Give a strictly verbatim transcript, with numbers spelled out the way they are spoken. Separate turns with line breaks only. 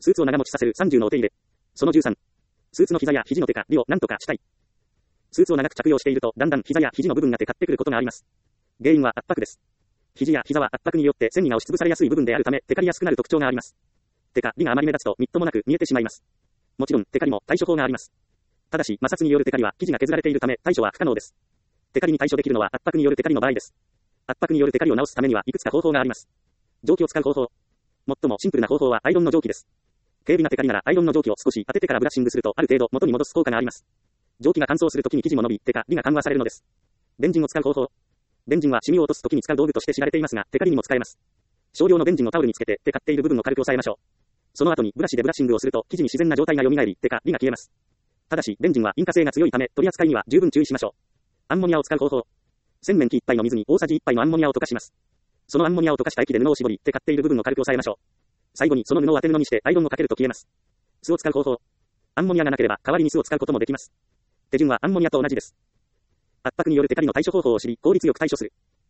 スーツを長持ちさせるさんじゅうのお手入れ。そのじゅうさん。スーツの膝や肘のテカリを何とかしたい。スーツを長く着用していると、だんだん膝や肘の部分がテカってくることがあります。原因は圧迫です。肘や膝は圧迫によって線にが押しつぶされやすい部分であるため、テカりやすくなる特徴があります。テカリがあまり目立つとみっともなく見えてしまいます。もちろん、テカリも対処法があります。ただし、摩擦によるテカリは生地が削られているため、対処は不可能です。テカリに対処できるのは圧迫によるテカリの場合です。圧迫によるテカリを直すためにはいくつか方法があります。蒸気を使う方法。最もシンプルな方法はアイロンの蒸気です。軽微なテカリならアイロンの蒸気を少し当ててからブラッシングするとある程度元に戻す効果があります。蒸気が乾燥するときに生地も伸び、テカリが緩和されるのです。ベンジンを使う方法。ベンジンはシミを落とすときに使う道具として知られていますが、テカリにも使えます。少量のベンジンをタオルにつけてテカっている部分を軽く押さえましょう。その後にブラシでブラッシングをすると生地に自然な状態が蘇り、テカリが消えます。ただし、ベンジンは引火性が強いため取り扱いには十分注意しましょう。アンモニアを使う方法。洗面器いっぱいの水に大さじいっぱいのアンモニアを溶かします。そのアンモニアを溶かした液で布を絞り、テカっている部分を軽く押さえましょう。最後にその布を当て布にしてアイロンをかけると消えます。酢を使う方法。アンモニアがなければ代わりに酢を使うこともできます。手順はアンモニアと同じです。圧迫によるテカリの対処方法を知り、効率よく対処する。